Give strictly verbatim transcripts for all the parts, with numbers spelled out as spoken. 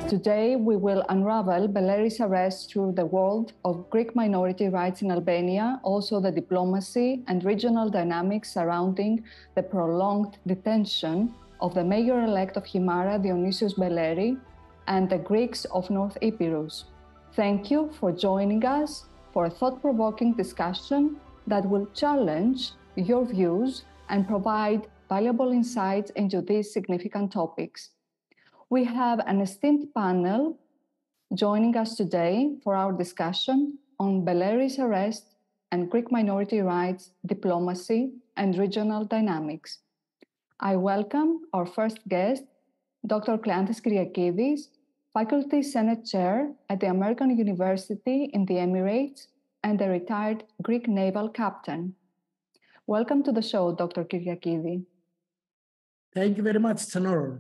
Today, we will unravel Beleri's arrest through the world of Greek minority rights in Albania, also the diplomacy and regional dynamics surrounding the prolonged detention of the mayor-elect of Himara, Dionysios Beleri, and the Greeks of North Epirus. Thank you for joining us for a thought-provoking discussion that will challenge your views and provide valuable insights into these significant topics. We have an esteemed panel joining us today for our discussion on Beleri's arrest and Greek minority rights, diplomacy, and regional dynamics. I welcome our first guest, Doctor Kleanthis Kyriakidis, Faculty Senate Chair at the American University in the Emirates and a retired Greek naval captain. Welcome to the show, Doctor Kyriakidis. Thank you very much. It's an honor.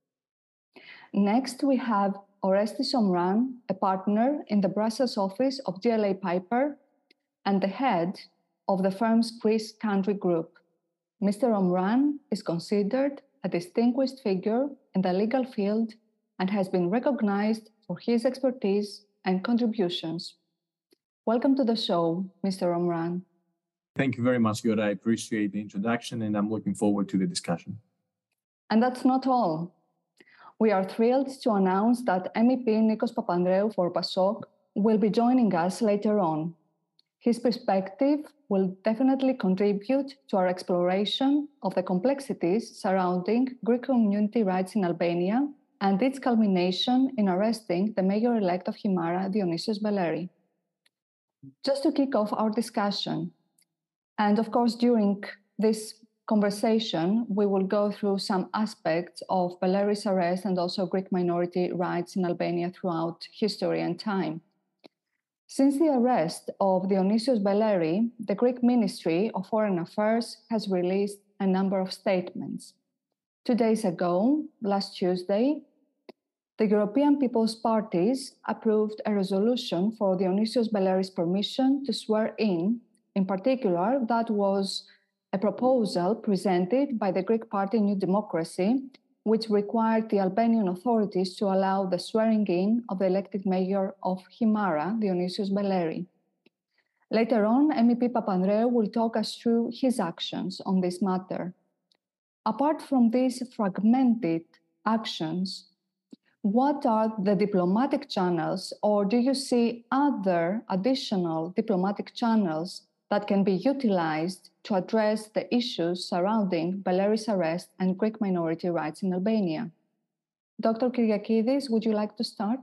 Next, we have Orestis Omran, a partner in the Brussels office of G L A Piper and the head of the firm's Greece Country Group. Mister Omran is considered a distinguished figure in the legal field and has been recognized for his expertise and contributions. Welcome to the show, Mister Omran. Thank you very much, Giora. I appreciate the introduction and I'm looking forward to the discussion. And that's not all. We are thrilled to announce that M E P Nikos Papandreou for PASOK will be joining us later on. His perspective will definitely contribute to our exploration of the complexities surrounding Greek community rights in Albania and its culmination in arresting the mayor-elect of Himara, Dionysios Beleri. Just to kick off our discussion, and of course during this conversation, we will go through some aspects of Beleri's arrest and also Greek minority rights in Albania throughout history and time. Since the arrest of Dionysios Beleri, the Greek Ministry of Foreign Affairs has released a number of statements. Two days ago, last Tuesday, the European People's Parties approved a resolution for Dionysios Beleri's permission to swear in. In particular, that was a proposal presented by the Greek party New Democracy, which required the Albanian authorities to allow the swearing in of the elected mayor of Himara, Dionysios Beleri. Later on, M E P Papandreou will talk us through his actions on this matter. Apart from these fragmented actions, what are the diplomatic channels, or do you see other additional diplomatic channels that can be utilized to address the issues surrounding Beleri's arrest and Greek minority rights in Albania? Doctor Kyriakidis, would you like to start?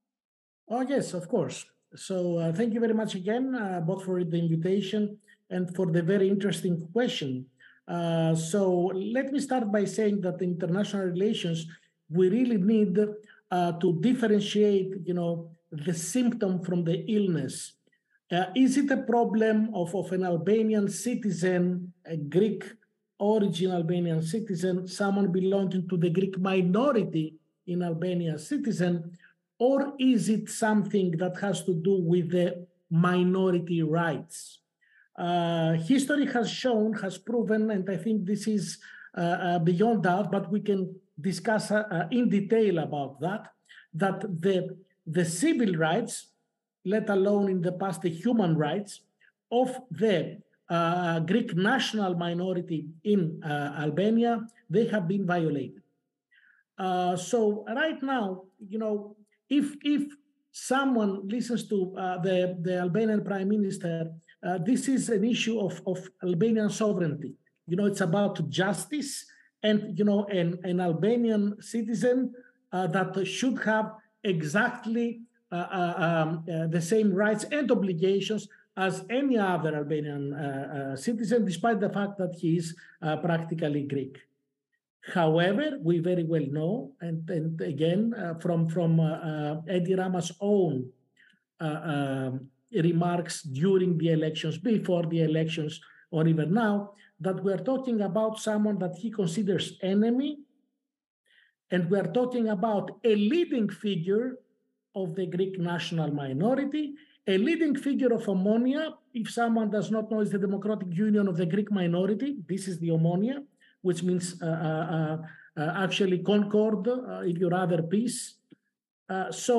Oh, yes, of course. So uh, thank you very much again, uh, both for the invitation and for the very interesting question. Uh, so let me start by saying that in international relations, we really need uh, to differentiate, you know, the symptom from the illness. Uh, is it a problem of, of an Albanian citizen, a Greek origin Albanian citizen, someone belonging to the Greek minority in Albania citizen, or is it something that has to do with the minority rights? Uh, history has shown, has proven, and I think this is uh, uh, beyond doubt, but we can discuss uh, uh, in detail about that, that the, the civil rights, let alone in the past the human rights of the uh, Greek national minority in uh, Albania, they have been violated. Uh, so right now, you know, if if someone listens to uh, the, the Albanian Prime Minister, uh, this is an issue of, of Albanian sovereignty. You know, it's about justice and, you know, an, an Albanian citizen uh, that should have exactly Uh, uh, um, uh, the same rights and obligations as any other Albanian uh, uh, citizen, despite the fact that he is uh, practically Greek. However, we very well know, and, and again, uh, from, from uh, uh, Edi Rama's own uh, um, remarks during the elections, before the elections, or even now, that we are talking about someone that he considers enemy, and we are talking about a leading figure of the Greek national minority, a leading figure of Omonia. If someone does not know, is the Democratic Union of the Greek minority. This is the Omonia, which means uh, uh, uh, actually concord, uh, if you rather, peace. Uh, so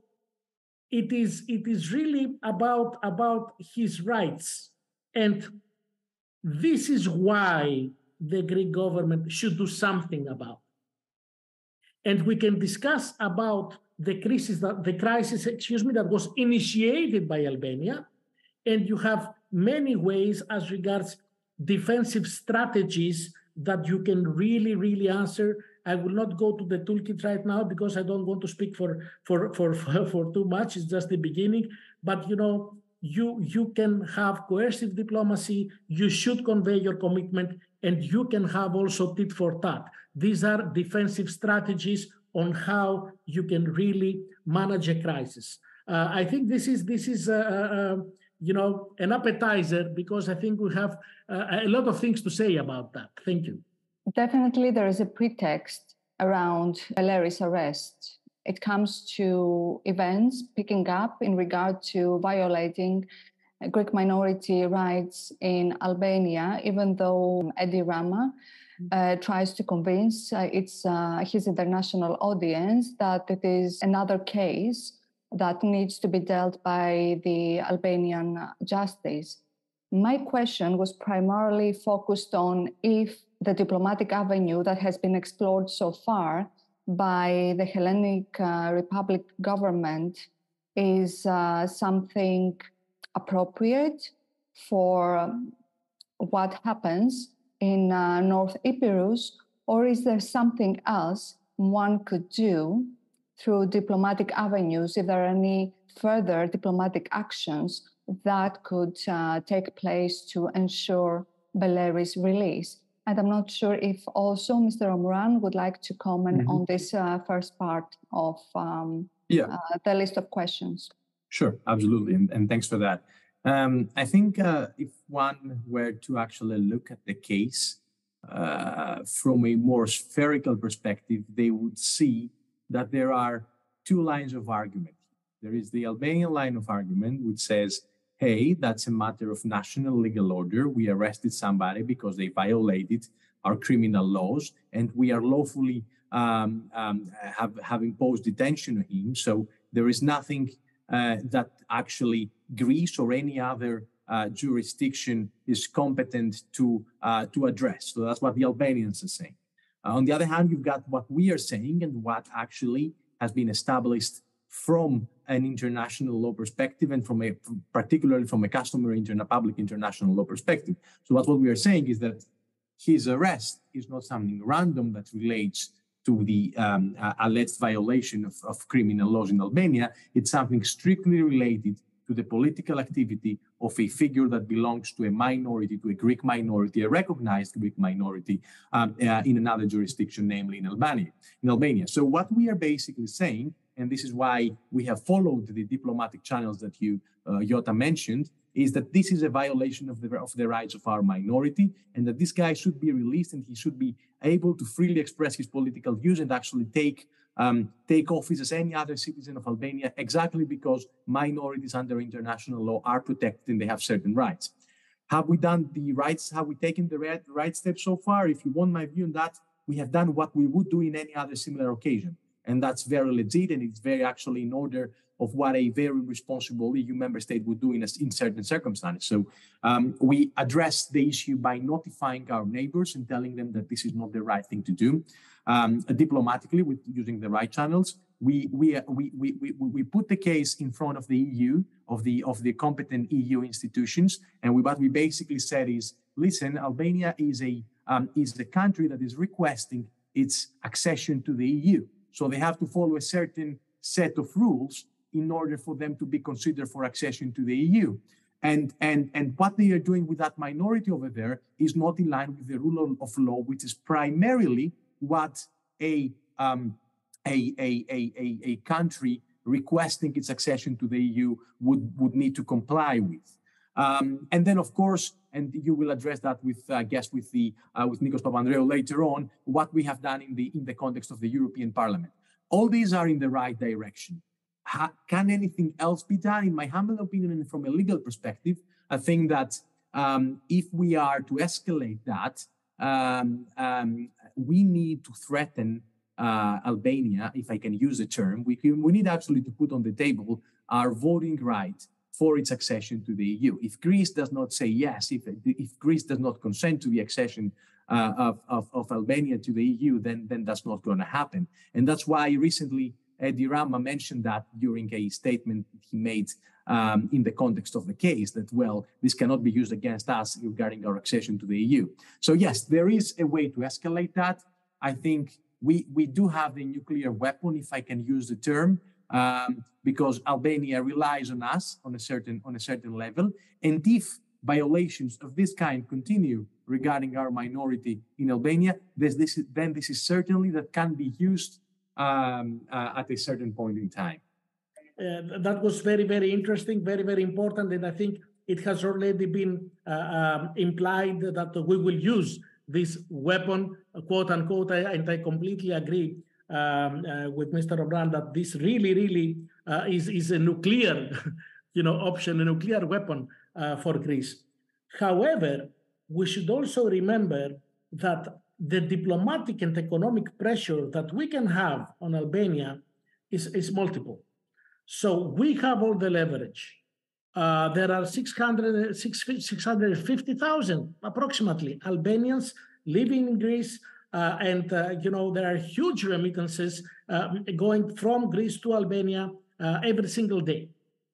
it is it is really about about his rights, and this is why the Greek government should do something about. And we can discuss about the crisis that the crisis, excuse me, that was initiated by Albania, and you have many ways as regards defensive strategies that you can really, really answer. I will not go to the toolkit right now because I don't want to speak for for for for too much. It's just the beginning. But you know, you you can have coercive diplomacy. You should convey your commitment, and you can have also tit for tat. These are defensive strategies on how you can really manage a crisis. Uh, I think this is this is. Uh, uh, you know, an appetizer, because I think we have uh, a lot of things to say about that. Thank you. Definitely there is a pretext around Valery's arrest. It comes to events picking up in regard to violating Greek minority rights in Albania, even though Edi Rama uh, tries to convince uh, its, uh, his international audience that it is another case that needs to be dealt by the Albanian justice. My question was primarily focused on if the diplomatic avenue that has been explored so far by the Hellenic uh, Republic government is uh, something appropriate for what happens in uh, North Epirus, or is there something else one could do through diplomatic avenues, if there are any further diplomatic actions that could uh, take place to ensure Valery's release? And I'm not sure if also Mister Omran would like to comment mm-hmm. on this uh, first part of um, yeah. uh, the list of questions. Sure, absolutely, and, and thanks for that. Um, I think uh, if one were to actually look at the case uh, from a more spherical perspective, they would see that there are two lines of argument. There is the Albanian line of argument, which says, hey, that's a matter of national legal order. We arrested somebody because they violated our criminal laws, and we are lawfully um, um, have, have imposed detention on him. So there is nothing uh, that actually Greece or any other uh, jurisdiction is competent to, uh, to address. So that's what the Albanians are saying. Uh, on the other hand, you've got what we are saying and what actually has been established from an international law perspective, and from a particularly from a customary interna public international law perspective. So what, what we are saying is that his arrest is not something random that relates to the um, uh, alleged violation of, of criminal laws in Albania. It's something strictly related to the political activity of a figure that belongs to a minority, to a Greek minority, a recognized Greek minority um, uh, in another jurisdiction, namely in Albania. In Albania. So what we are basically saying, and this is why we have followed the diplomatic channels that you, uh, Jota, mentioned, is that this is a violation of the, of the rights of our minority, and that this guy should be released and he should be able to freely express his political views and actually take Um, take office as any other citizen of Albania, exactly because minorities under international law are protected and they have certain rights. Have we done the rights? Have we taken the right, right steps so far? If you want my view on that, we have done what we would do in any other similar occasion. And that's very legit, and it's very actually in order of what a very responsible E U member state would do in, a, in certain circumstances. So um, we address the issue by notifying our neighbors and telling them that this is not the right thing to do. Um, diplomatically, with using the right channels, we we, we we we we put the case in front of the E U, of the of the competent E U institutions, and we, what we basically said is, listen, Albania is a um, is the country that is requesting its accession to the E U, so they have to follow a certain set of rules in order for them to be considered for accession to the E U. And, and, and what they are doing with that minority over there is not in line with the rule of law, which is primarily what a, um, a, a, a, a, a country requesting its accession to the E U would, would need to comply with. Um, and then, of course, and you will address that with, I guess, with the uh, with Nikos Papandreou later on, what we have done in the in the context of the European Parliament. All these are in the right direction. How, can anything else be done? In my humble opinion, and from a legal perspective, I think that um, if we are to escalate that, um, um, we need to threaten uh, Albania, if I can use the term, we, can, we need actually to put on the table our voting right for its accession to the E U. If Greece does not say yes, if, if Greece does not consent to the accession uh, of, of, of Albania to the E U, then, then that's not going to happen. And that's why recently Edi Rama mentioned that during a statement he made um, in the context of the case, that, well, this cannot be used against us regarding our accession to the E U. So yes, there is a way to escalate that. I think we, we do have the nuclear weapon, if I can use the term, um, because Albania relies on us on a certain on a certain level. And if violations of this kind continue regarding our minority in Albania, this, this is, then this is certainly that can be used um, uh, at a certain point in time. Uh, that was very, very interesting, very, very important. And I think it has already been uh, um, implied that we will use this weapon, quote unquote, and I completely agree um, uh, with Mister O'Brien that this really, really uh, is, is a nuclear you know, option, a nuclear weapon uh, for Greece. However, we should also remember that the diplomatic and economic pressure that we can have on Albania is, is multiple. So we have all the leverage. Uh, there are six hundred, six hundred fifty thousand approximately Albanians living in Greece, uh, and uh, you know there are huge remittances uh, going from Greece to Albania uh, every single day.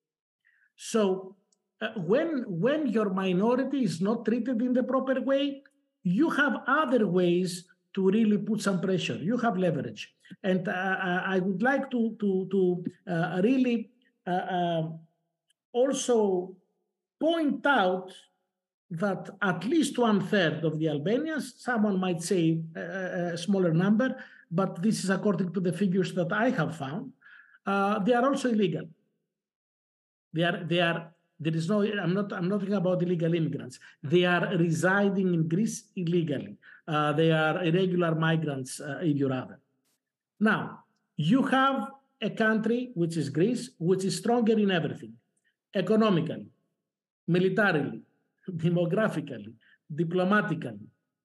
So uh, when when your minority is not treated in the proper way, you have other ways to really put some pressure. You have leverage, and uh, I would like to to to uh, really. Uh, uh, also point out that at least one third of the Albanians, someone might say a, a smaller number, but this is according to the figures that I have found, uh, they are also illegal. They are, they are, there is no, I'm not, I'm not talking about illegal immigrants. They are residing in Greece illegally. Uh, they are irregular migrants, uh, if you rather. Now, you have a country, which is Greece, which is stronger in everything. Economically, militarily, demographically, diplomatically.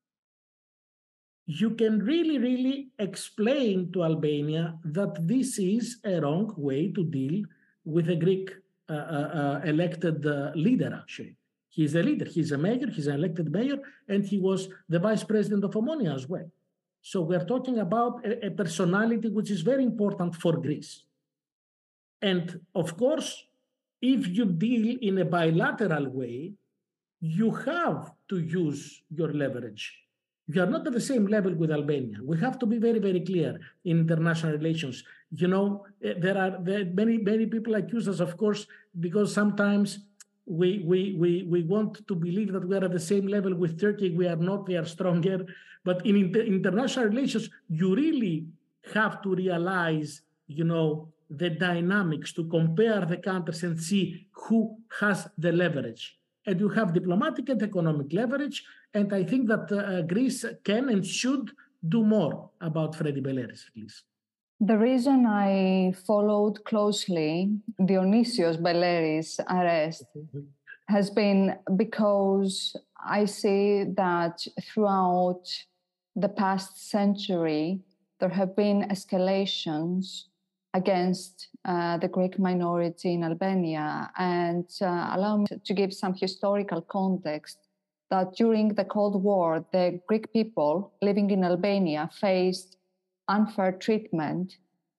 You can really, really explain to Albania that this is a wrong way to deal with a Greek uh, uh, elected uh, leader, actually. He's a leader, he's a mayor, he's an elected mayor, and he was the vice president of Omonia as well. So we're talking about a, a personality which is very important for Greece. And of course, if you deal in a bilateral way, you have to use your leverage. You are not at the same level with Albania. We have to be very, very clear in international relations. You know, there are there, many, many people accuse us, of course, because sometimes we, we, we, we want to believe that we are at the same level with Turkey. We are not, we are stronger. But in inter international relations, you really have to realize, you know, the dynamics, to compare the countries and see who has the leverage. And you have diplomatic and economic leverage. And I think that uh, Greece can and should do more about Fredi Beleris, at least. The reason I followed closely Dionysios Beleris' arrest has been because I see that throughout the past century, there have been escalations against uh, the Greek minority in Albania. And uh, allow me to give some historical context that during the Cold War, the Greek people living in Albania faced unfair treatment.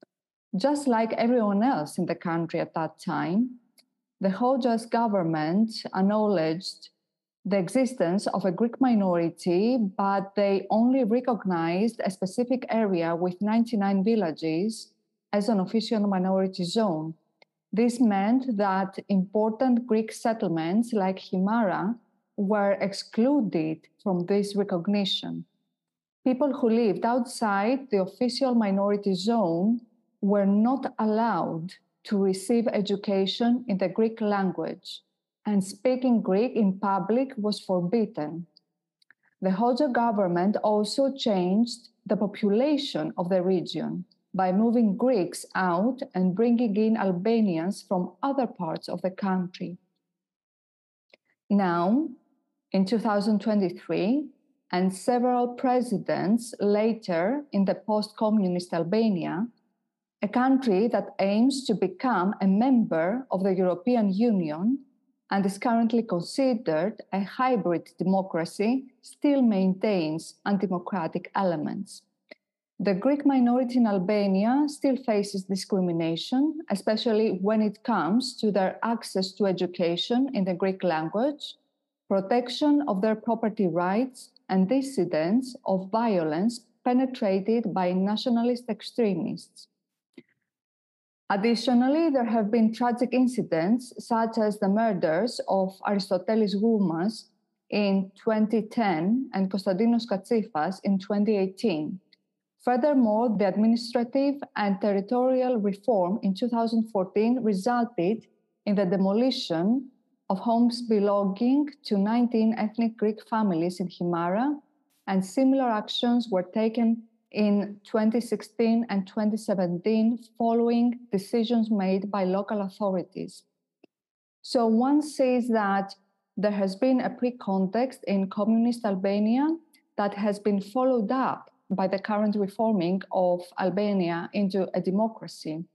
Just like everyone else in the country at that time, the Hoxha's government acknowledged the existence of a Greek minority, but they only recognized a specific area with ninety-nine villages as an official minority zone. This meant that important Greek settlements like Himara were excluded from this recognition. People who lived outside the official minority zone were not allowed to receive education in the Greek language, and speaking Greek in public was forbidden. The Hoxha government also changed the population of the region by moving Greeks out and bringing in Albanians from other parts of the country. Now, in two thousand twenty-three, and several presidents later in the post-communist Albania, a country that aims to become a member of the European Union and is currently considered a hybrid democracy, still maintains undemocratic elements. The Greek minority in Albania still faces discrimination, especially when it comes to their access to education in the Greek language, protection of their property rights, and dissidents of violence perpetrated by nationalist extremists. Additionally, there have been tragic incidents such as the murders of Aristotelis Goumas in twenty ten and Konstantinos Katsifas in twenty eighteen. Furthermore, the administrative and territorial reform in two thousand fourteen resulted in the demolition of homes belonging to nineteen ethnic Greek families in Himara, and similar actions were taken in twenty sixteen and twenty seventeen following decisions made by local authorities. So one says that there has been a pre-context in communist Albania that has been followed up by the current reforming of Albania into a democracy.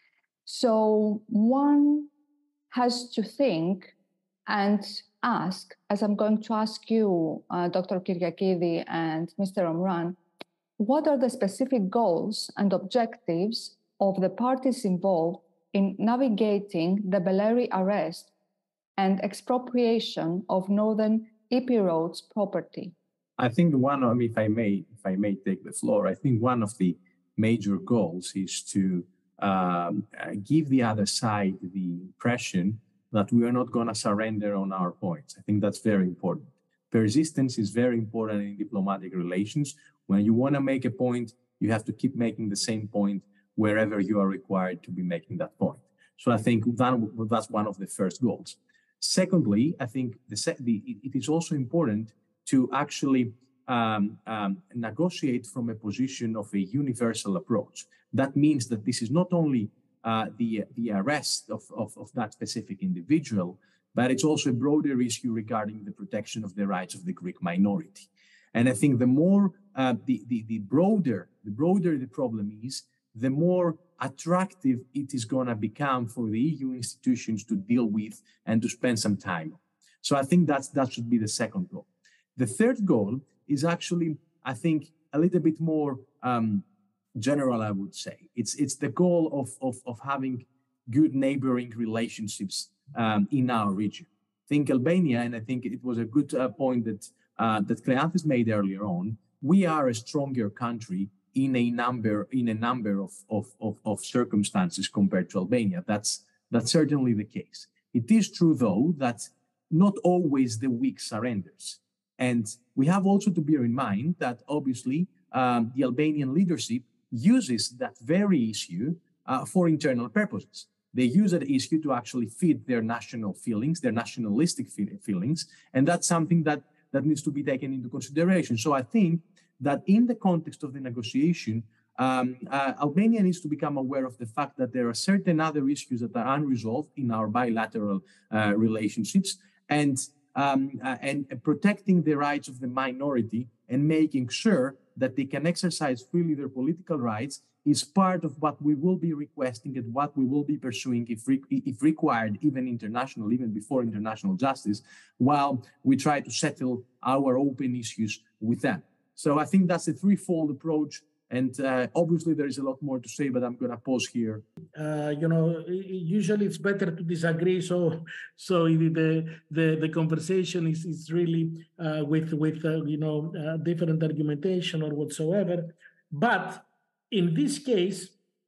So one has to think and ask, as I'm going to ask you, uh, Doctor Kyriakidi and Mister Omran, what are the specific goals and objectives of the parties involved in navigating the Beleri arrest and expropriation of Northern Epirote's property? I think one, I mean, if I may, if I may take the floor, I think one of the major goals is to um, give the other side the impression that we are not going to surrender on our points. I think that's very important. Persistence is very important in diplomatic relations. When you want to make a point, you have to keep making the same point wherever you are required to be making that point. So I think that, that's one of the first goals. Secondly, I think the, the, it is also important to actually um, um, negotiate from a position of a universal approach. That means that this is not only uh, the, the arrest of, of, of that specific individual, but it's also a broader issue regarding the protection of the rights of the Greek minority. And I think the more, uh, the, the, the broader, the broader the problem is, the more attractive it is going to become for the E U institutions to deal with and to spend some time on. So I think that's, that should be the second goal. The third goal is actually, I think, a little bit more um, general, I would say. It's, it's the goal of, of, of having good neighboring relationships um, in our region. I think Albania, and I think it was a good uh, point that, uh, that Kleanthis made earlier on, we are a stronger country in a number, in a number of, of, of, of circumstances compared to Albania. That's, that's certainly the case. It is true, though, that not always the weak surrenders. And we have also to bear in mind that obviously um, the Albanian leadership uses that very issue uh, for internal purposes. They use that issue to actually feed their national feelings, their nationalistic feelings, and that's something that, that needs to be taken into consideration. So I think that in the context of the negotiation, um, uh, Albania needs to become aware of the fact that there are certain other issues that are unresolved in our bilateral uh, relationships, and Um, uh, and uh, protecting the rights of the minority and making sure that they can exercise freely their political rights is part of what we will be requesting and what we will be pursuing if, re if required, even international, even before international justice, while we try to settle our open issues with them. So I think that's a threefold approach. And uh, obviously, there is a lot more to say, but I'm going to pause here. Uh, you know, usually it's better to disagree. So, so the the the conversation is is really uh, with with uh, you know uh, different argumentation or whatsoever. But in this case,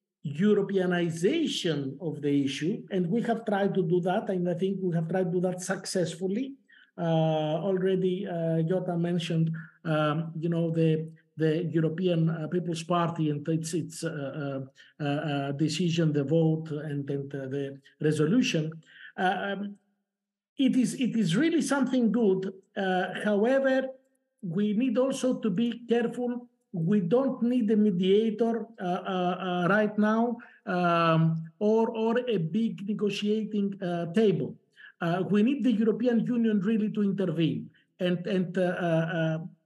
Europeanization of the issue, and we have tried to do that, and I think we have tried to do that successfully. Uh, already, uh, Jota mentioned, um, you know, the. the European uh, People's Party and its, its uh, uh, uh, decision, the vote, and, and uh, the resolution. Um, it is it is really something good. Uh, however, we need also to be careful. We don't need a mediator uh, uh, uh, right now, um, or, or a big negotiating uh, table. Uh, we need the European Union really to intervene and, and uh, uh,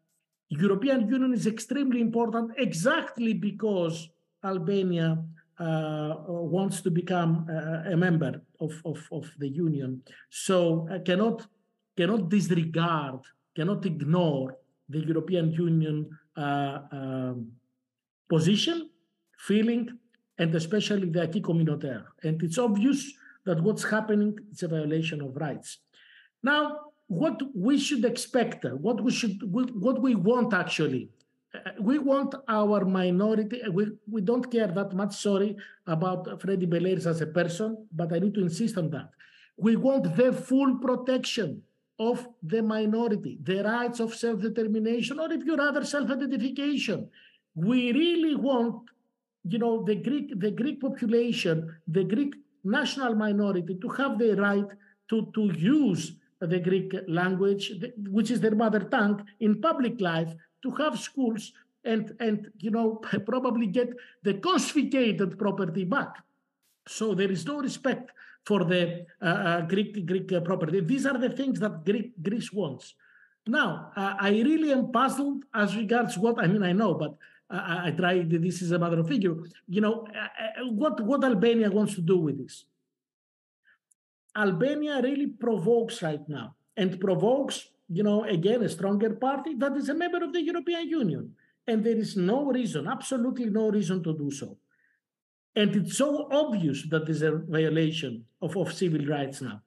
European Union is extremely important exactly because Albania uh, wants to become uh, a member of, of, of the Union. So I cannot, cannot disregard, cannot ignore the European Union uh, um, position, feeling, and especially the acquis communautaire. And it's obvious that what's happening is a violation of rights. Now, what we should expect, what we should, what we want actually, we want our minority, we, we don't care that much, sorry, about Freddy Beleris as a person, but I need to insist on that. We want the full protection of the minority, the rights of self-determination, or if you rather self-identification. We really want, you know, the Greek, the Greek population, the Greek national minority to have the right to, to use the Greek language, which is their mother tongue, in public life, to have schools and, and you know, probably get the confiscated property back. So there is no respect for the uh, uh, Greek, Greek uh, property. These are the things that Greek, Greece wants. Now, uh, I really am puzzled as regards what, I mean, I know, but I, I try, this is a matter of figure, you know, uh, what, what Albania wants to do with this. Albania really provokes right now, and provokes, you know, again, a stronger party that is a member of the European Union. And there is no reason, absolutely no reason to do so. And it's so obvious that there's a violation of, of civil rights now.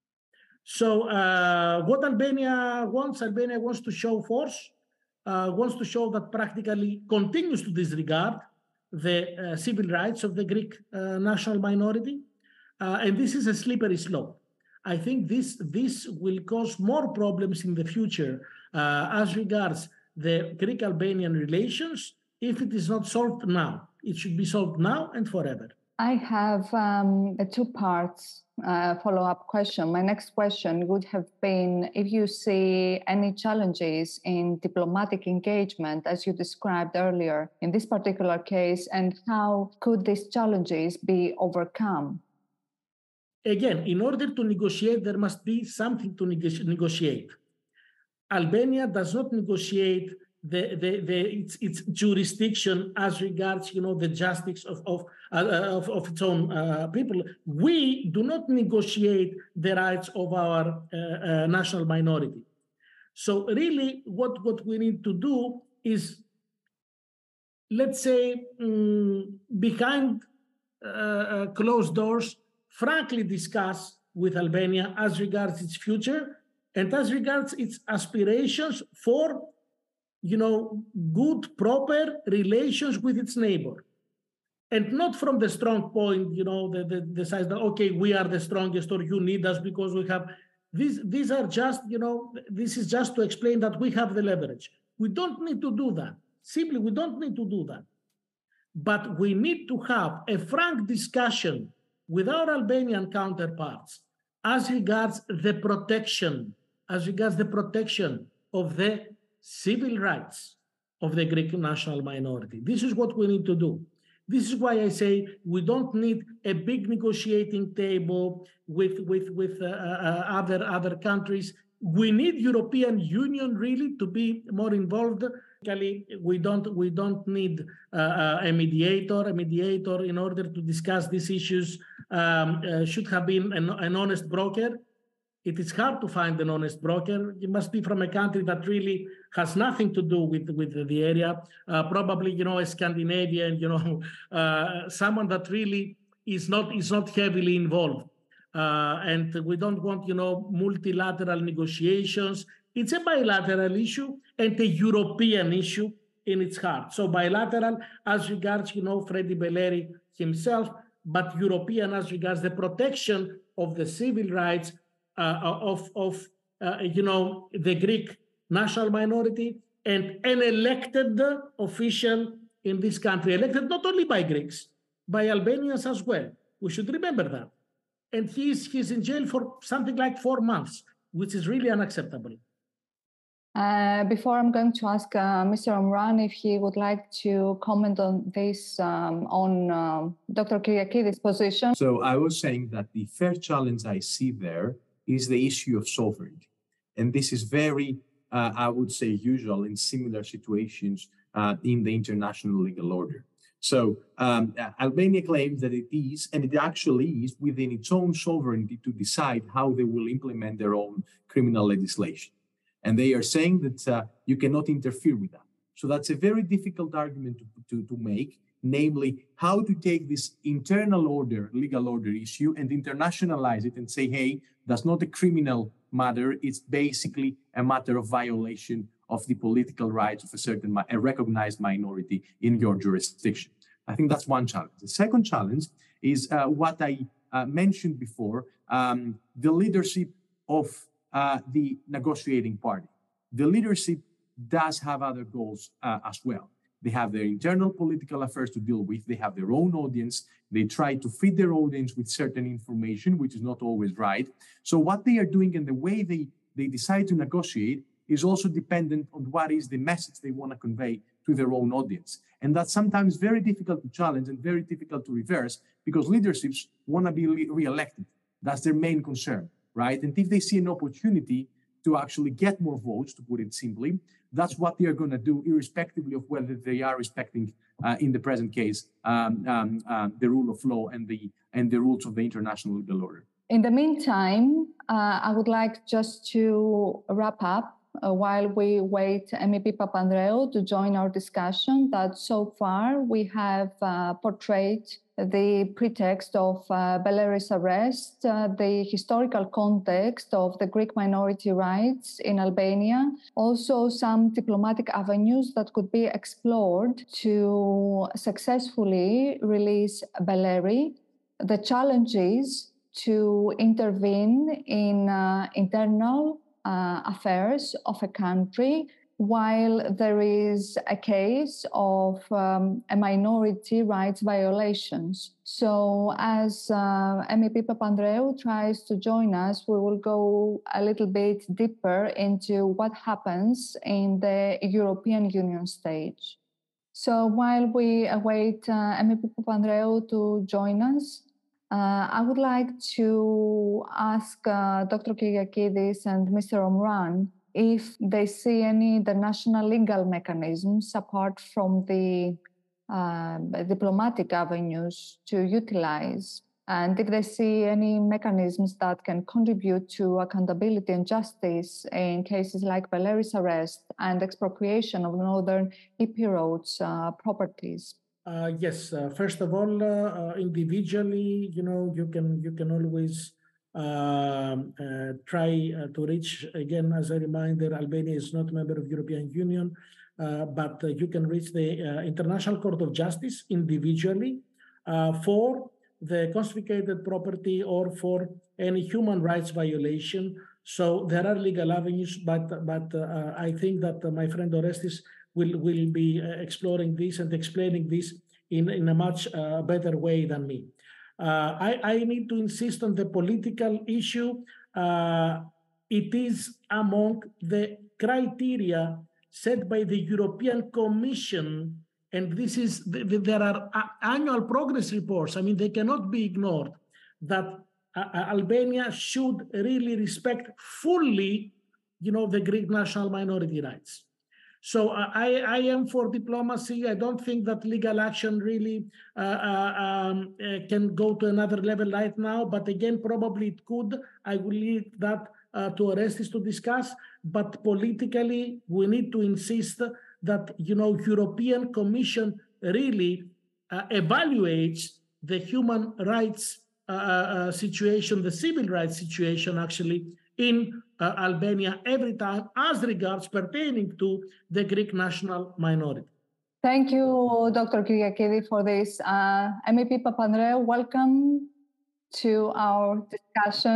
So uh, what Albania wants, Albania wants to show force, uh, wants to show that practically continues to disregard the uh, civil rights of the Greek uh, national minority. Uh, and this is a slippery slope. I think this, this will cause more problems in the future uh, as regards the Greek-Albanian relations if it is not solved now. It should be solved now and forever. I have um, a two parts uh, follow-up question. My next question would have been if you see any challenges in diplomatic engagement, as you described earlier in this particular case, and how could these challenges be overcome? Again, in order to negotiate, there must be something to neg- negotiate. Albania does not negotiate the, the, the, its, its jurisdiction as regards, you know, the justice of, of, uh, of, of its own uh, people. We do not negotiate the rights of our uh, uh, national minority. So really, what, what we need to do is, let's say, um, behind uh, uh, closed doors, frankly discuss with Albania as regards its future and as regards its aspirations for, you know, good, proper relations with its neighbor. And not from the strong point, you know, the, the, the size that, okay, we are the strongest or you need us because we have, these, these are just, you know, this is just to explain that we have the leverage. We don't need to do that. Simply, we don't need to do that. But we need to have a frank discussion with our Albanian counterparts as regards the protection, as regards the protection of the civil rights of the Greek national minority. This is what we need to do. This is why I say we don't need a big negotiating table with, with, with uh, uh, other, other countries. We need European Union really to be more involved. We don't, we don't need uh, a mediator. A mediator, in order to discuss these issues, um, uh, should have been an, an honest broker. It is hard to find an honest broker. You must be from a country that really has nothing to do with, with the area. Uh, probably, you know, a Scandinavian, you know, uh, someone that really is not, is not heavily involved. Uh, and we don't want, you know, multilateral negotiations. It's a bilateral issue and a European issue in its heart. So bilateral as regards, you know, Freddy Beleri himself, but European as regards the protection of the civil rights uh, of, of uh, you know, the Greek national minority and an elected official in this country, elected not only by Greeks, by Albanians as well. We should remember that. And he's, he's in jail for something like four months, which is really unacceptable. Uh, before I'm going to ask uh, Mister Omran if he would like to comment on this, um, on um, Doctor Kyriakidis' position. So I was saying that the fair challenge I see there is the issue of sovereignty. And this is very uh, I would say, usual in similar situations uh, in the international legal order. So um, Albania claims that it is, and it actually is, within its own sovereignty to decide how they will implement their own criminal legislation. And they are saying that uh, you cannot interfere with that. So that's a very difficult argument to, to, to make, namely how to take this internal order, legal order issue and internationalize it and say, hey, that's not a criminal matter. It's basically a matter of violation of the political rights of a certain, a recognized minority in your jurisdiction. I think that's one challenge. The second challenge is uh, what I uh, mentioned before, um, the leadership of uh, the negotiating party. The leadership does have other goals uh, as well. They have their internal political affairs to deal with. They have their own audience. They try to feed their audience with certain information, which is not always right. So what they are doing and the way they, they decide to negotiate is also dependent on what is the message they want to convey to their own audience. And that's sometimes very difficult to challenge and very difficult to reverse because leaderships want to be re-elected. That's their main concern, right? And if they see an opportunity to actually get more votes, to put it simply, that's what they are going to do, irrespectively of whether they are respecting, uh, in the present case, um, um, uh, the rule of law and the and the rules of the international legal order. In the meantime, uh, I would like just to wrap up uh, while we wait M E P Papandreou to join our discussion that so far we have uh, portrayed the pretext of uh, Bellaris arrest, uh, the historical context of the Greek minority rights in Albania, also some diplomatic avenues that could be explored to successfully release Belleri, the challenges to intervene in uh, internal uh, affairs of a country while there is a case of um, a minority rights violations. So as uh, M E P Papandreou tries to join us, we will go a little bit deeper into what happens in the European Union stage. So while we await uh, M E P Papandreou to join us, uh, I would like to ask uh, Doctor Kyriakidis and Mister Omran if they see any international legal mechanisms apart from the uh, diplomatic avenues to utilize, and if they see any mechanisms that can contribute to accountability and justice in cases like Bellaris arrest and expropriation of Northern Epirotes uh, properties. Uh, yes, uh, first of all, uh, uh, individually, you know, you can you can always Um, uh, try uh, to reach, again, as a reminder, Albania is not a member of European Union, uh, but uh, you can reach the uh, International Court of Justice individually uh, for the confiscated property or for any human rights violation. So there are legal avenues, but but uh, I think that uh, my friend Orestis will, will be uh, exploring this and explaining this in, in a much uh, better way than me. Uh, I, I need to insist on the political issue. Uh, it is among the criteria set by the European Commission, and this is the, the, there are annual progress reports. I mean, they cannot be ignored, that uh, Albania should really respect fully, you know, the Greek national minority rights. So uh, I, I am for diplomacy. I don't think that legal action really uh, uh, um, uh, can go to another level right now. But again, probably it could. I will leave that uh, to Orestis to discuss. But politically, we need to insist that, you know, European Commission really uh, evaluates the human rights uh, uh, situation, the civil rights situation, actually, in uh, Albania every time as regards pertaining to the Greek national minority. Thank you, Doctor Kyriakidis, for this. Uh, M E P Papandreou, welcome to our discussion.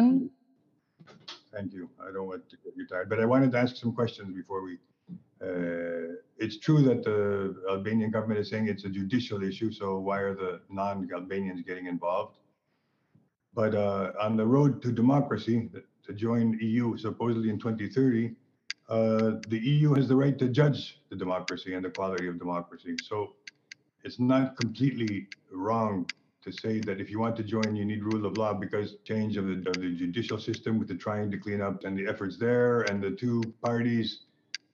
Thank you. I don't want to get you tired, but I wanted to ask some questions before we... Uh, it's true that the Albanian government is saying it's a judicial issue, so why are the non-Albanians getting involved? But uh, on the road to democracy, to join E U supposedly in twenty thirty, uh, the E U has the right to judge the democracy and the quality of democracy. So it's not completely wrong to say that if you want to join, you need rule of law, because change of the, of the judicial system with the trying to clean up and the efforts there, and the two parties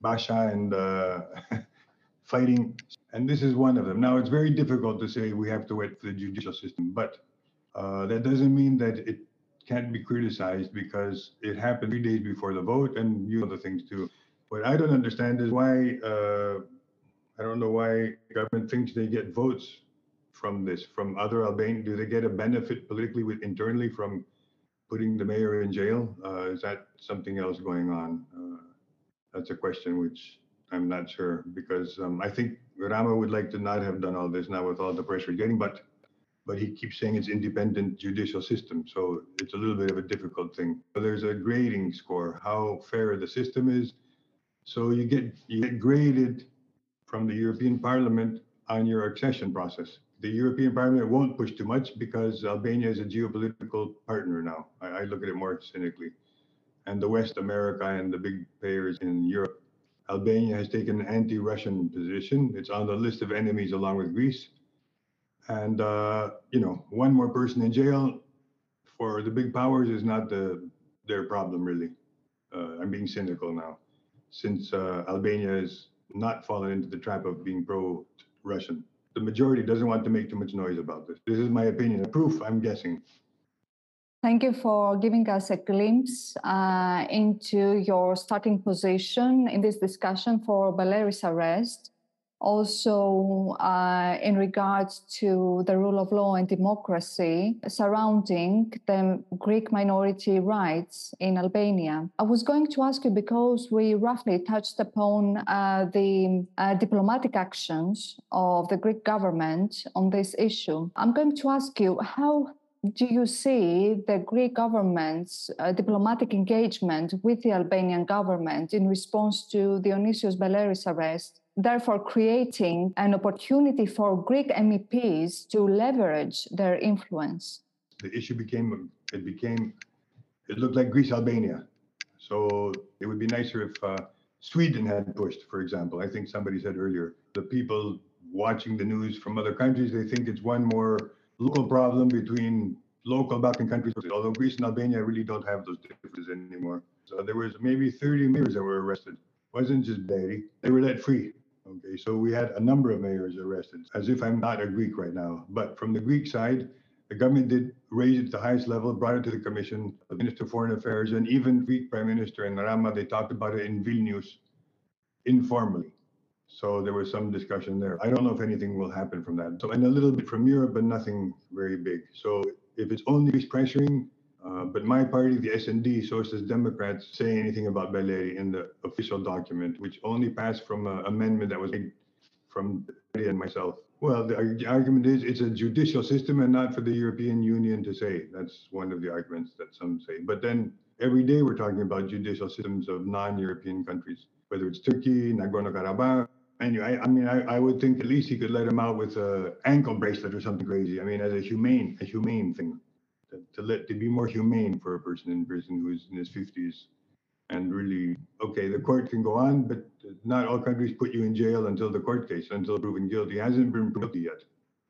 Basha and uh, fighting. And this is one of them. Now, it's very difficult to say we have to wait for the judicial system, but uh, that doesn't mean that it can't be criticized because it happened three days before the vote, and you know the things too. What I don't understand is why, uh, I don't know why the government thinks they get votes from this, from other Albanians. Do they get a benefit politically with internally from putting the mayor in jail? Uh, is that something else going on? Uh, that's a question which I'm not sure, because um, I think Rama would like to not have done all this now with all the pressure getting, but but he keeps saying it's independent judicial system, so it's a little bit of a difficult thing. So there's a grading score, how fair the system is. So you get you get graded from the European Parliament on your accession process. The European Parliament won't push too much because Albania is a geopolitical partner now. I, I look at it more cynically. And the West America and the big players in Europe. Albania has taken an anti-Russian position. It's on the list of enemies along with Greece. And, uh, you know, one more person in jail for the big powers is not the, their problem, really. Uh, I'm being cynical now, since uh, Albania has not fallen into the trap of being pro-Russian. The majority doesn't want to make too much noise about this. This is my opinion. Proof, I'm guessing. Thank you for giving us a glimpse uh, into your starting position in this discussion for Baleri's arrest. Also, uh, in regards to the rule of law and democracy surrounding the Greek minority rights in Albania. I was going to ask you, because we roughly touched upon uh, the uh, diplomatic actions of the Greek government on this issue. I'm going to ask you, how do you see the Greek government's uh, diplomatic engagement with the Albanian government in response to Dionysios Baleri's arrest, therefore creating an opportunity for Greek M E Ps to leverage their influence? The issue became, it became, it looked like Greece-Albania. So it would be nicer if uh, Sweden had pushed, for example. I think somebody said earlier, the people watching the news from other countries, they think it's one more local problem between local Balkan countries, although Greece and Albania really don't have those differences anymore. So there was maybe thirty mayors that were arrested. It wasn't just Beri, they were let free. Okay, so we had a number of mayors arrested, as if I'm not a Greek right now. But from the Greek side, the government did raise it to the highest level, brought it to the Commission, the Minister of Foreign Affairs, and even Greek Prime Minister and Rama, they talked about it in Vilnius informally. So there was some discussion there. I don't know if anything will happen from that. So, and a little bit from Europe, but nothing very big. So if it's only pressuring, uh, but my party, the S and D, Socialist Democrats, say anything about Baleri in the official document, which only passed from an amendment that was made from Baleri and myself. Well, the, the argument is it's a judicial system and not for the European Union to say. That's one of the arguments that some say. But then every day we're talking about judicial systems of non-European countries, whether it's Turkey, Nagorno-Karabakh. Anyway, I, I mean, I, I would think at least he could let him out with an ankle bracelet or something crazy. I mean, as a humane, a humane thing, to, to let to be more humane for a person in prison who's in his fifties, and really, okay, the court can go on, but not all countries put you in jail until the court case, until proven guilty. He hasn't been proven guilty yet,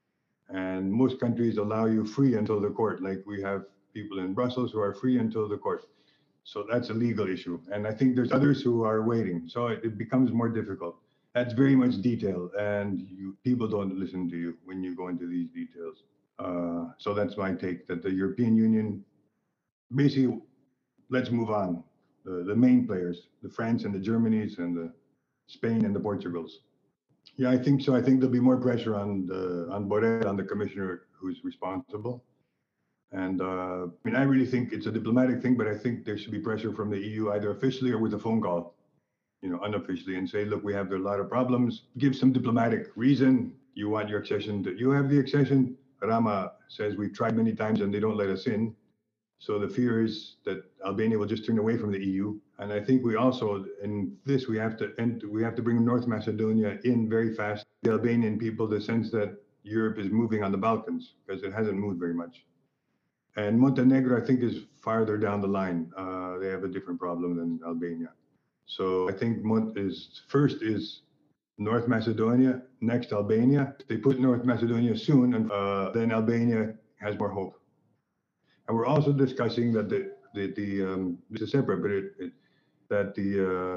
and most countries allow you free until the court. Like we have people in Brussels who are free until the court. So that's a legal issue, and I think there's others who are waiting. So it, it becomes more difficult. That's very much detail, and you, people don't listen to you when you go into these details. Uh, so that's my take, that the European Union, basically, let's move on. The, the main players, the France and the Germanys and the Spain and the Portugals. Yeah, I think so. I think there'll be more pressure on the, on Borrell, on the commissioner who's responsible. And uh, I mean, I really think it's a diplomatic thing, but I think there should be pressure from the E U, either officially or with a phone call, you know, unofficially, and say, look, we have a lot of problems. Give some diplomatic reason. You want your accession to, you have the accession. Rama says we've tried many times and they don't let us in. So the fear is that Albania will just turn away from the E U. And I think we also, in this, we have to end, we have to bring North Macedonia in very fast. The Albanian people, the sense that Europe is moving on the Balkans, because it hasn't moved very much. And Montenegro, I think, is farther down the line. Uh, they have a different problem than Albania. So I think Mont is first is North Macedonia, next Albania. If they put North Macedonia soon, and uh, then Albania has more hope. And we're also discussing that the the, the um, this is separate, but it, it, that the uh,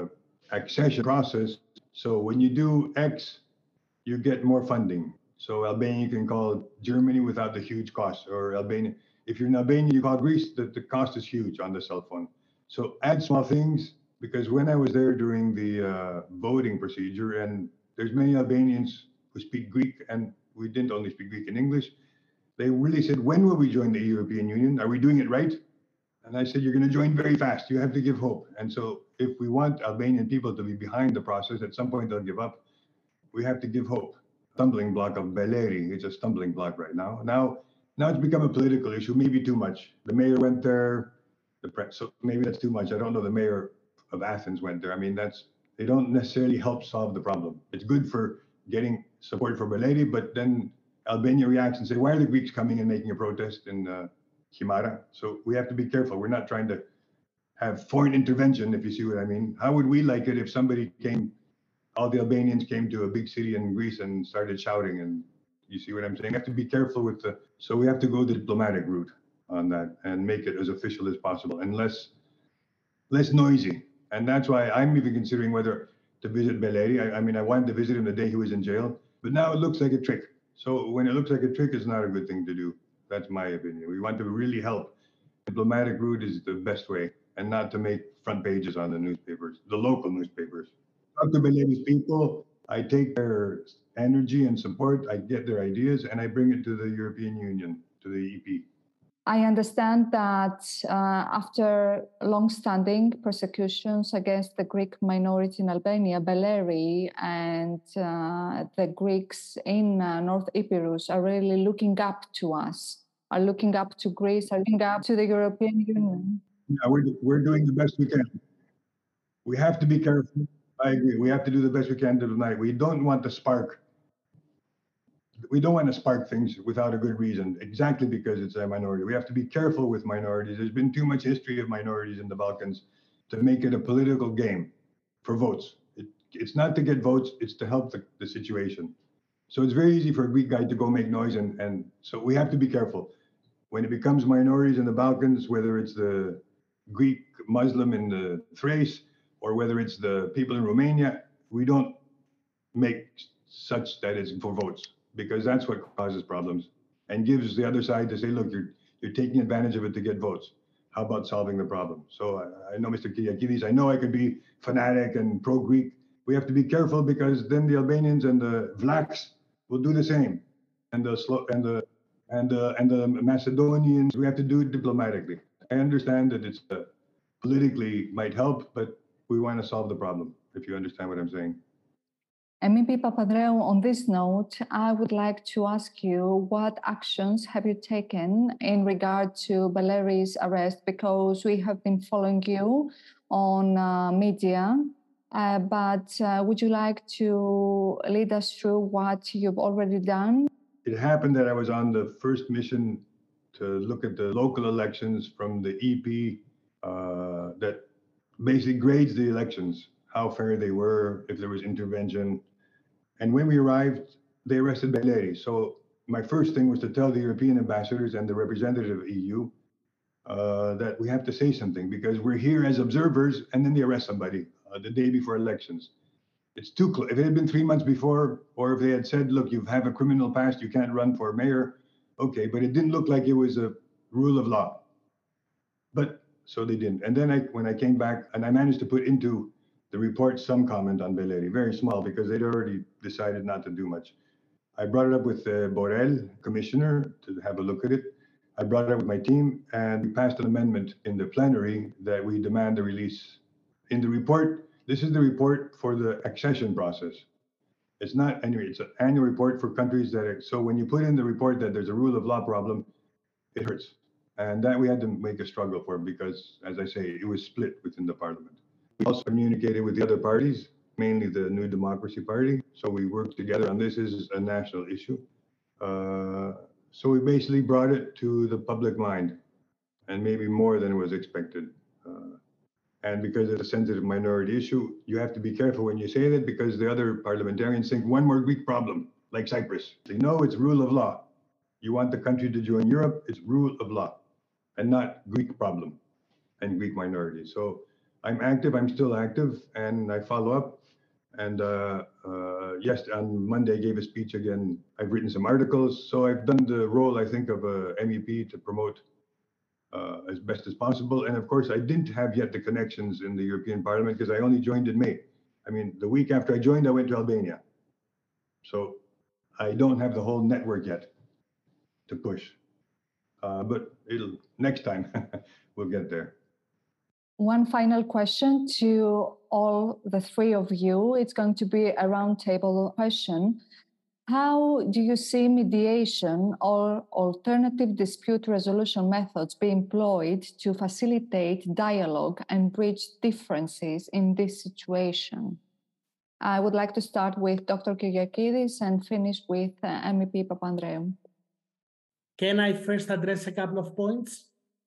accession process. So when you do X, you get more funding. So Albania you can call Germany without the huge cost, or Albania. If you're in Albania, you call Greece, the, the cost is huge on the cell phone. So add small things, because when I was there during the uh, voting procedure, and there's many Albanians who speak Greek, and we didn't only speak Greek and English, they really said, when will we join the European Union? Are we doing it right? And I said, you're going to join very fast. You have to give hope. And so if we want Albanian people to be behind the process, at some point they'll give up. We have to give hope. Stumbling block of Beleri, it's a stumbling block right now. Now, now it's become a political issue, maybe too much. The mayor went there, the press, so maybe that's too much. I don't know. The mayor of Athens went there. I mean, that's, they don't necessarily help solve the problem. It's good for getting support for Beleri, but then Albania reacts and say, why are the Greeks coming and making a protest in uh, Himara? So we have to be careful. We're not trying to have foreign intervention, if you see what I mean. How would we like it if somebody came, all the Albanians came to a big city in Greece and started shouting? And you see what I'm saying? We have to be careful with the, so we have to go the diplomatic route on that and make it as official as possible and less, less noisy. And that's why I'm even considering whether to visit Beleri. I, I mean, I wanted to visit him the day he was in jail, but now it looks like a trick. So when it looks like a trick, it's not a good thing to do. That's my opinion. We want to really help. Diplomatic route is the best way, and not to make front pages on the newspapers, the local newspapers. Talk to Beleri's people. I take their energy and support. I get their ideas, and I bring it to the European Union, to the E P. I understand that uh, after long-standing persecutions against the Greek minority in Albania, Beleri and uh, the Greeks in uh, North Epirus are really looking up to us, are looking up to Greece, are looking up to the European Union. Yeah, we're, we're doing the best we can. We have to be careful. I agree. We have to do the best we can tonight. We don't want to spark we don't want to spark things without a good reason, exactly because it's a minority. We have to be careful with minorities. There's been too much history of minorities in the Balkans to make it a political game for votes. It, it's not to get votes, it's to help the, the situation. So it's very easy for a Greek guy to go make noise, and, and so we have to be careful. When it becomes minorities in the Balkans, whether it's the Greek Muslim in the Thrace, or whether it's the people in Romania, we don't make such that it's for votes, because that's what causes problems and gives the other side to say, look, you're you're taking advantage of it to get votes. How about solving the problem? So I, I know Mister Kyriakides, I know I could be fanatic and pro-Greek. We have to be careful, because then the Albanians and the Vlachs will do the same. And the Slo- and the and the and the Macedonians, we have to do it diplomatically. I understand that it's uh, politically might help, but we want to solve the problem, if you understand what I'm saying. M E P Papandreou, on this note, I would like to ask you, what actions have you taken in regard to Beleri's arrest? Because we have been following you on uh, media, uh, but uh, would you like to lead us through what you've already done? It happened that I was on the first mission to look at the local elections from the E P uh, that basically grades the elections, how fair they were, if there was intervention. And when we arrived, they arrested Beleri. So my first thing was to tell the European ambassadors and the representative of E U uh, that we have to say something, because we're here as observers, and then they arrest somebody uh, the day before elections. It's too close. If it had been three months before, or if they had said, look, you have a criminal past, you can't run for mayor, okay, but it didn't look like it was a rule of law. But so they didn't. And then I, when I came back, and I managed to put into the report some comment on Beleri, very small, because they'd already decided not to do much. I brought it up with uh, Borrell, commissioner, to have a look at it. I brought it up with my team, and we passed an amendment in the plenary that we demand the release. In the report, this is the report for the accession process. It's not, anyway, it's an annual report for countries that are, so when you put in the report that there's a rule of law problem, it hurts. And that we had to make a struggle for, because, as I say, it was split within the parliament. We also communicated with the other parties, mainly the New Democracy Party. So we worked together on this. This is a national issue. Uh, so we basically brought it to the public mind, and maybe more than was expected. Uh, and because it's a sensitive minority issue, you have to be careful when you say that, because the other parliamentarians think one more Greek problem, like Cyprus. They know it's rule of law. You want the country to join Europe, it's rule of law, and not Greek problem and Greek minorities. So I'm active, I'm still active, and I follow up. And uh, uh, yes, on Monday I gave a speech again. I've written some articles. So I've done the role, I think, of a M E P to promote uh, as best as possible. And of course, I didn't have yet the connections in the European Parliament because I only joined in May. I mean, the week after I joined, I went to Albania. So I don't have the whole network yet to push. Uh, but it'll next time we'll get there. One final question to all the three of you. It's going to be a roundtable question. How do you see mediation or alternative dispute resolution methods be employed to facilitate dialogue and bridge differences in this situation? I would like to start with Doctor Kyriakidis and finish with uh, M E P Papandreou. Can I first address a couple of points?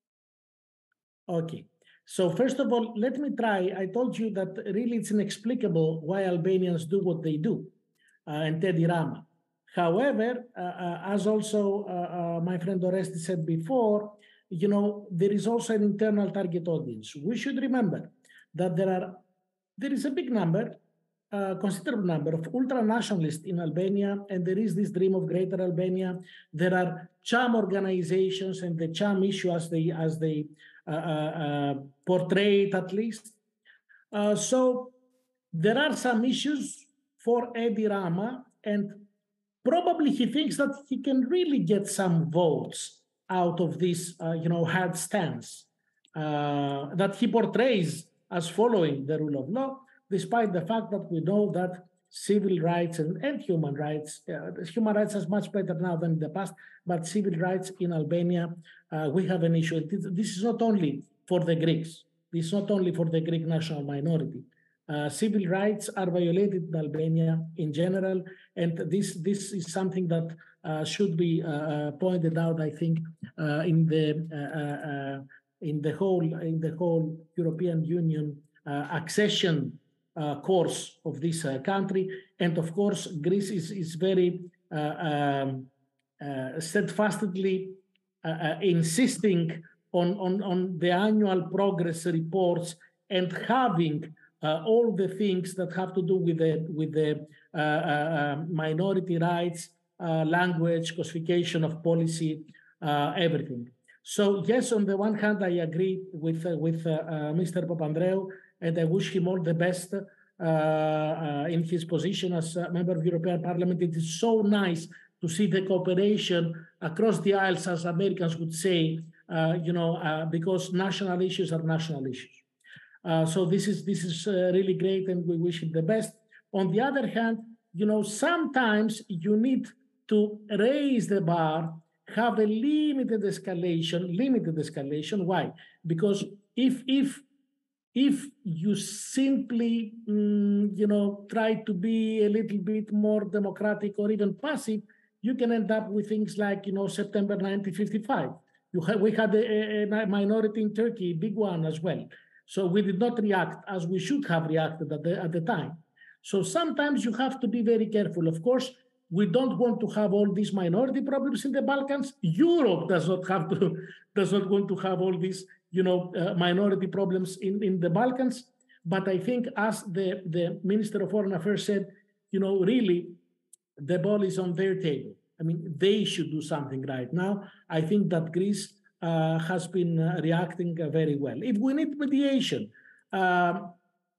Okay. So first of all, let me try. I told you that really it's inexplicable why Albanians do what they do, uh, and Teddy Rama. However, uh, uh, as also uh, uh, my friend Orestes said before, you know, there is also an internal target audience. We should remember that there are there is a big number, a considerable number of ultra-nationalists in Albania, and there is this dream of greater Albania. There are charm organizations, and the charm issue as they as they uh, uh, portray it at least. Uh, so there are some issues for Edi Rama, and probably he thinks that he can really get some votes out of this, uh, you know, hard stance uh, that he portrays as following the rule of law, despite the fact that we know that civil rights and, and human rights, uh, human rights is much better now than in the past, but civil rights in Albania, uh, we have an issue. This is not only for the Greeks. This is not only for the Greek national minority. Uh, civil rights are violated in Albania in general, and this this is something that uh, should be uh, pointed out, I think, uh, in the uh, uh, in the whole in the whole European Union uh, accession uh, course of this uh, country. And of course, Greece is is very uh, um, uh, steadfastly uh, uh, insisting on, on on the annual progress reports and having Uh, all the things that have to do with the with the uh, uh, minority rights, uh, language, codification of policy, uh, everything. So yes, on the one hand, I agree with uh, with uh, uh, Mister Papandreou, and I wish him all the best uh, uh, in his position as a member of European Parliament. It is so nice to see the cooperation across the aisles, as Americans would say, uh, you know, uh, because national issues are national issues. Uh, so this is this is uh, really great, and we wish him the best. On the other hand, you know, sometimes you need to raise the bar, have a limited escalation, limited escalation. Why? Because if if if you simply, mm, you know, try to be a little bit more democratic or even passive, you can end up with things like, you know, September nineteen fifty-five. You have, we had a, a minority in Turkey, big one as well. So we did not react as we should have reacted at the, at the time. So sometimes you have to be very careful. Of course, we don't want to have all these minority problems in the Balkans. Europe does not have to, does not want to have all these, you know, uh, minority problems in, in the Balkans. But I think, as the, the Minister of Foreign Affairs said, you know, really, the ball is on their table. I mean, they should do something right now. I think that Greece Uh, has been uh, reacting uh, very well. If we need mediation, um,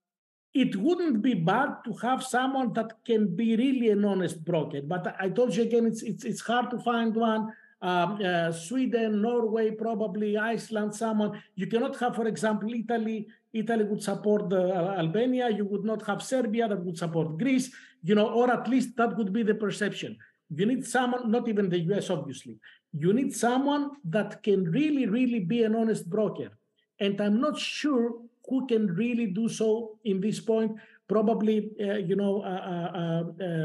it wouldn't be bad to have someone that can be really an honest broker. But I told you again, it's it's, it's hard to find one. Um, uh, Sweden, Norway, probably Iceland, someone. You cannot have, for example, Italy. Italy would support the, uh, Albania. You would not have Serbia that would support Greece, you know, or at least that would be the perception. You need someone, not even the U S, obviously. You need someone that can really, really be an honest broker. And I'm not sure who can really do so in this point. Probably, uh, you know, uh, uh, uh,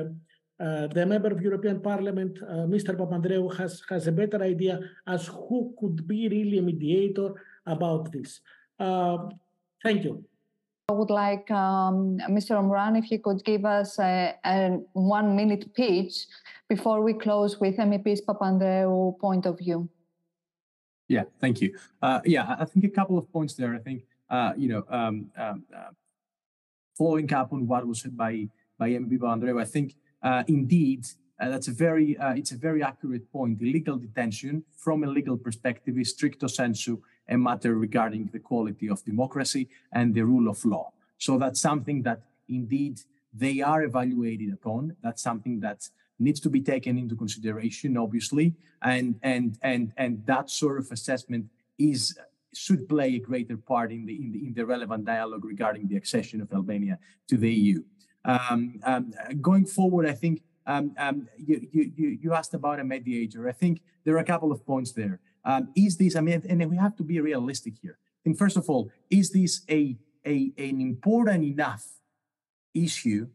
uh, the member of European Parliament, uh, Mister Papandreou, has, has a better idea as who could be really a mediator about this. Uh, thank you. I would like um, Mister Omran, if he could give us a, a one-minute pitch before we close with M E P's Papandreou point of view. Yeah, thank you. Uh, yeah, I think a couple of points there. I think uh, you know, um, um, uh, following up on what was said by by M P Papandreou, I think uh, indeed uh, that's a very uh, it's a very accurate point. Illegal detention, from a legal perspective, is stricto sensu a matter regarding the quality of democracy and the rule of law. So that's something that indeed they are evaluated upon. That's something that needs to be taken into consideration, obviously, and and and and that sort of assessment is should play a greater part in the in the in the relevant dialogue regarding the accession of Albania to the E U. Um, um, going forward, I think um, um, you, you you asked about a mediator. I think there are a couple of points there. Um, is this? I mean, and we have to be realistic here. I think first of all, is this a a an important enough issue?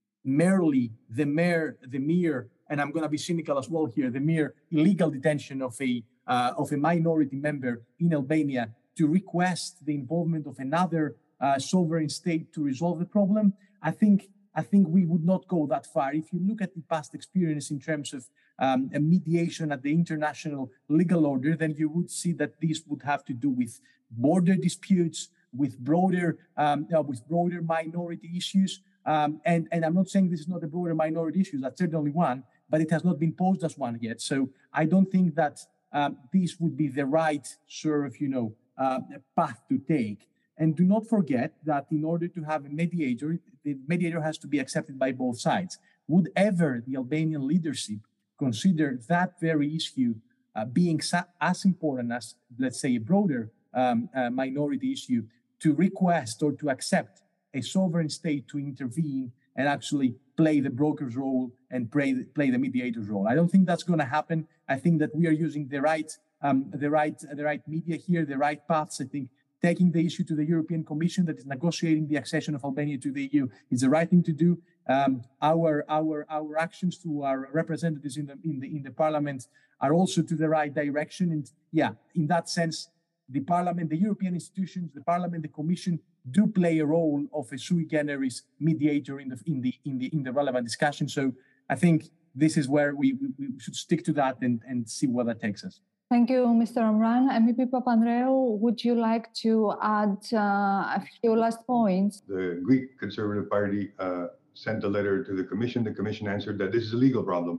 Merely the mere the mere, and I'm going to be cynical as well here, the mere illegal detention of a uh, of a minority member in Albania to request the involvement of another uh, sovereign state to resolve the problem. I think I think we would not go that far. If you look at the past experience in terms of um, a mediation at the international legal order, then you would see that this would have to do with border disputes, with broader um, uh, with broader minority issues. Um, and, and I'm not saying this is not a broader minority issue, that's certainly one, but it has not been posed as one yet. So I don't think that um, this would be the right sort of, you know, uh, path to take. And do not forget that in order to have a mediator, the mediator has to be accepted by both sides. Would ever the Albanian leadership consider that very issue uh, being as important as, let's say, a broader um, uh, minority issue to request or to accept a sovereign state to intervene and actually play the broker's role and play the, play the mediator's role? I don't think that's going to happen. I think that we are using the right, um, the right, the right media here, the right paths. I think taking the issue to the European Commission that is negotiating the accession of Albania to the E U is the right thing to do. Um, our, our, our actions to our representatives in the in the in the Parliament are also to the right direction. And yeah, in that sense, the Parliament, the European institutions, the Parliament, the Commission do play a role of a sui generis mediator in the in the in the in the relevant discussion. So I think this is where we, we, we should stick to that and, and see where that takes us. Thank you, Mister Amran. M P Papandreou, would you like to add uh, a few last points? The Greek Conservative Party uh, sent a letter to the Commission. The Commission answered that this is a legal problem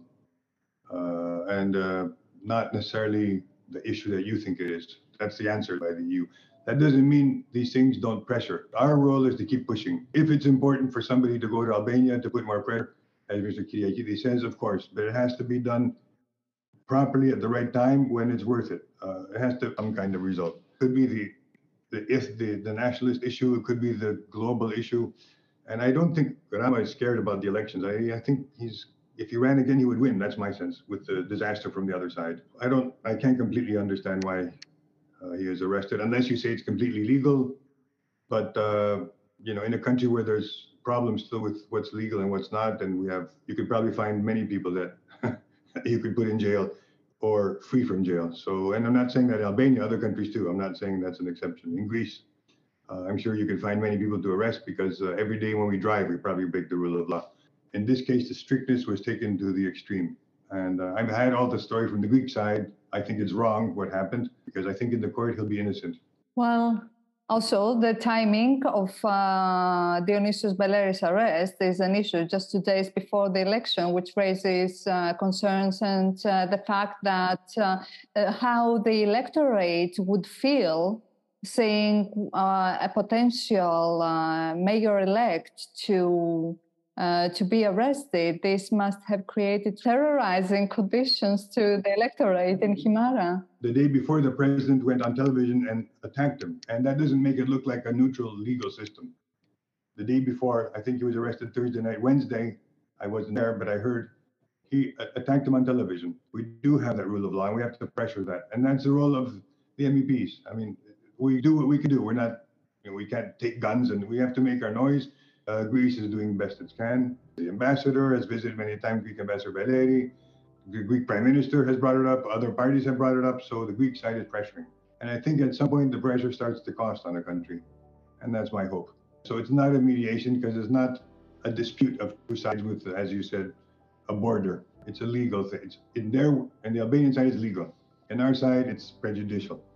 uh, and uh, not necessarily the issue that you think it is. That's the answer by the E U. That doesn't mean these things don't pressure. Our role is to keep pushing. If it's important for somebody to go to Albania to put more pressure, as Mister Kyriakidis says, of course, but it has to be done properly at the right time when it's worth it. Uh, it has to have some kind of result. It could be the, the if the, the nationalist issue, it could be the global issue. And I don't think Rama is scared about the elections. I, I think he's, if he ran again, he would win. That's my sense, with the disaster from the other side. I don't, I can't completely understand why Uh, he is arrested, unless you say it's completely legal. But, uh, you know, in a country where there's problems still with what's legal and what's not, then we have, you could probably find many people that you could put in jail or free from jail. So, and I'm not saying that Albania, other countries too, I'm not saying that's an exception. In Greece, uh, I'm sure you can find many people to arrest because uh, every day when we drive, we probably break the rule of law. In this case, the strictness was taken to the extreme. And uh, I've had all the story from the Greek side. I think it's wrong what happened, because I think in the court he'll be innocent. Well, also the timing of uh, Dionysios Belleri's arrest is an issue just two days before the election, which raises uh, concerns, and uh, the fact that uh, uh, how the electorate would feel seeing uh, a potential uh, mayor-elect to Uh, to be arrested. This must have created terrorizing conditions to the electorate in Himara. The day before, the president went on television and attacked him, and that doesn't make it look like a neutral legal system. The day before, I think he was arrested Thursday night. Wednesday, I wasn't there, but I heard he attacked him on television. We do have that rule of law, and we have to pressure that. And that's the role of the M E Ps. I mean, we do what we can do. We're not, you know, we can't take guns, and we have to make our noise. Uh, Greece is doing best it can. The ambassador has visited many times, Greek Ambassador Belleri. The Greek Prime Minister has brought it up. Other parties have brought it up. So the Greek side is pressuring. And I think at some point the pressure starts to cost on a country. And that's my hope. So it's not a mediation, because it's not a dispute of two sides with, as you said, a border. It's a legal thing. It's in their, and the Albanian side is legal. In our side, it's prejudicial.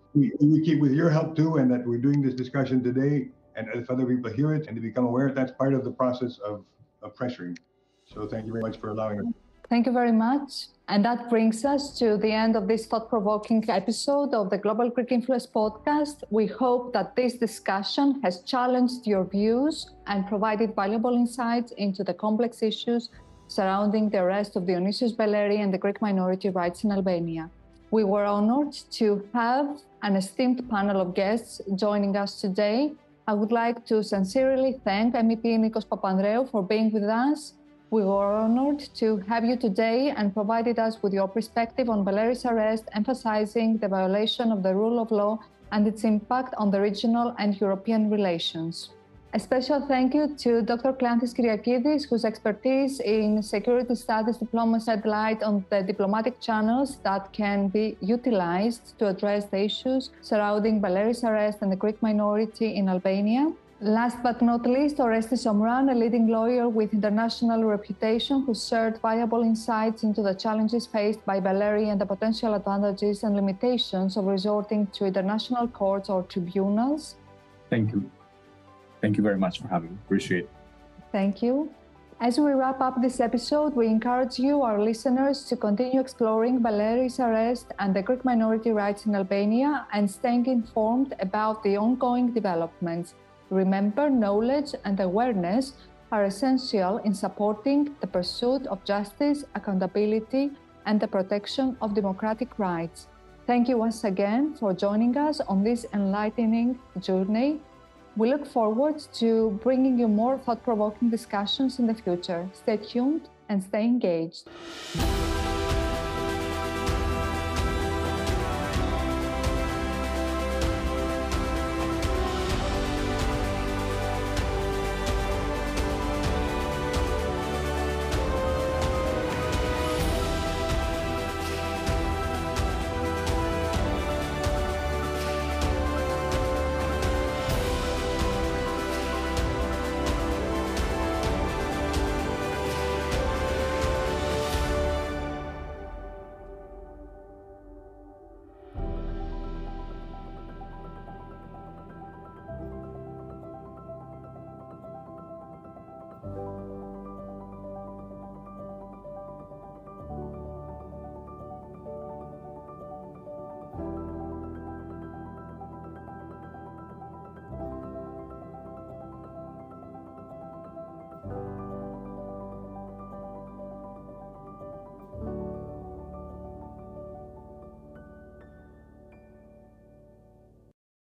we, we keep with your help too, and that we're doing this discussion today, and if other people hear it and they become aware, that's part of the process of, of pressuring. So thank you very much for allowing us. Thank you very much. And that brings us to the end of this thought-provoking episode of the Global Greek Influence podcast. We hope that this discussion has challenged your views and provided valuable insights into the complex issues surrounding the arrest of Dionysios Beleri and the Greek minority rights in Albania. We were honored to have an esteemed panel of guests joining us today. I would like to sincerely thank M E P Nikos Papandreou for being with us. We were honored to have you today and provided us with your perspective on Beleri's arrest, emphasizing the violation of the rule of law and its impact on the regional and European relations. A special thank you to Doctor Kleanthis Kyriakidis, whose expertise in security studies diplomacy shed light on the diplomatic channels that can be utilized to address the issues surrounding Beleri's arrest and the Greek minority in Albania. Last but not least, Orestis Omran, a leading lawyer with international reputation who shared valuable insights into the challenges faced by Beleri and the potential advantages and limitations of resorting to international courts or tribunals. Thank you. Thank you very much for having me. Appreciate it. Thank you. As we wrap up this episode, we encourage you, our listeners, to continue exploring Beleri's arrest and the Greek minority rights in Albania and staying informed about the ongoing developments. Remember, knowledge and awareness are essential in supporting the pursuit of justice, accountability, and the protection of democratic rights. Thank you once again for joining us on this enlightening journey. We look forward to bringing you more thought-provoking discussions in the future. Stay tuned and stay engaged.